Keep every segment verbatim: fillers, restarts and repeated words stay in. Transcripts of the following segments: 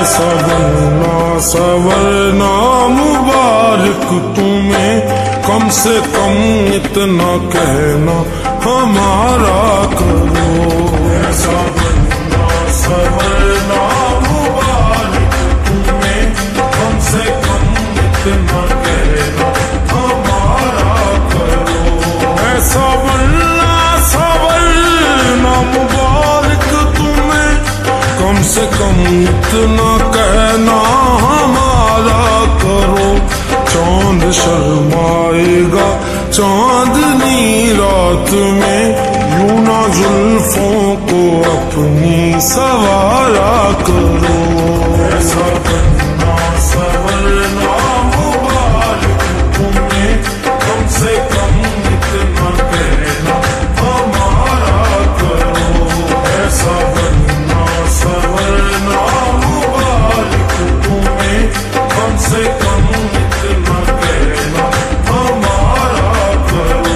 सवरना सवरना मुबारक तुम्हें, कम से कम इतना कहना हमारा करो। सवरना सवरना मुबारक तुम्हें, कम से कम इतना कहना हमारा करो। सवरना सवरना मुबारक तुम्हें, कम से कम इतना कहना हमारा करो। चांद शर्माएगा चांदनी रात में, यूं ना जुल्फों को अपनी सवारा करो। सवरना सवरना मुबारक तुम्हें, कम से कम इतना कहना हमारा करो। सवरना सवरना मुबारक तुम्हें, कम से कम इतना कहना हमारा करो।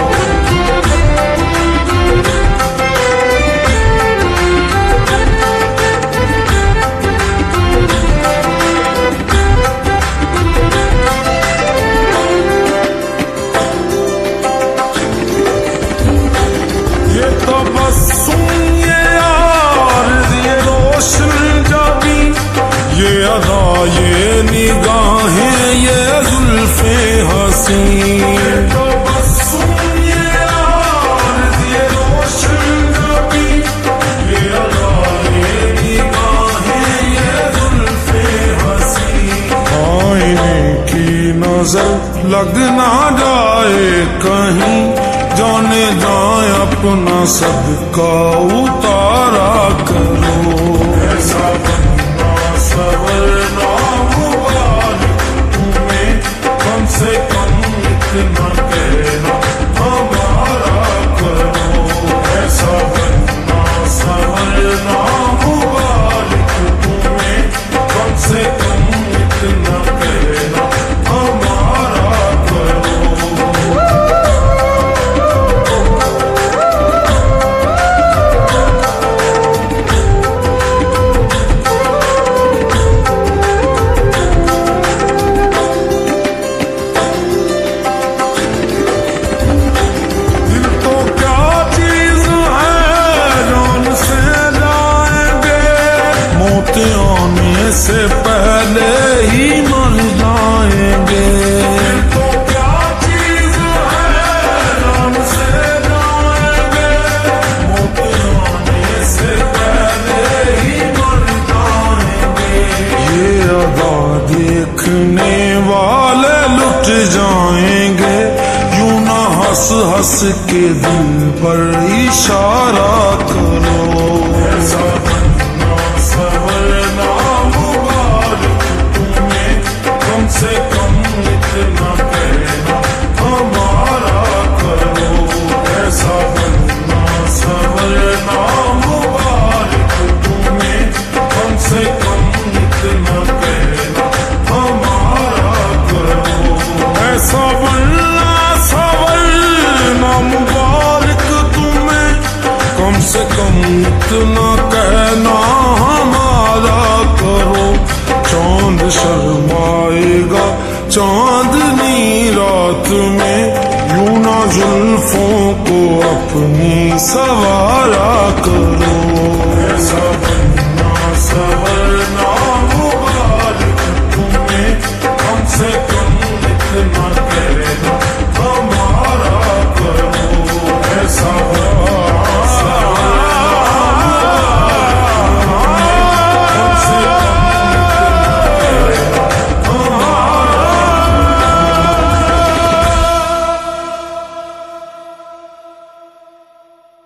ये तबस्सुम ये यार ये रोशन जाबी, ये अदा ये निगाहें ये जुल्फे हंसी। ये तबस्सुम ये यार ये रोशन जाबी, ये अदा ये निगाहें ये जुल्फे हंसी। आईने की नजर लग ना जाए कहीं, जाने जाए अपना सदका उतारा करो। सवरना सवरना मुबारक तुम्हें, कम से कम इतना कहना हमारा करो। सवरना सवरना मुबारक तुम्हें, कम से कम इतना कहना हमारा करो। आने से पहले ही मर जाएंगे। तो क्या चीज है राम से जाएंगे, मौत आने से पहले ही मर जाएंगे। ये अदा देखने वाले लुट जाएंगे, यूं ना हंस हंस के दिल पर इशारा करो। सवरना मुबारक तुम्हें, कम से कम इतना कहना हमारा करो। सवरना सवरना मुबारक तुम्हें, कम से कम इतना कहना हमारा करो। सवरना सवरना मुबारक तुम्हें, कम से कम इतना कहना हमारा करो। चांद शर्माएगा चांदनी रात में, यूं ना जुल्फों को अपनी सवारा करो। सवरना सवरना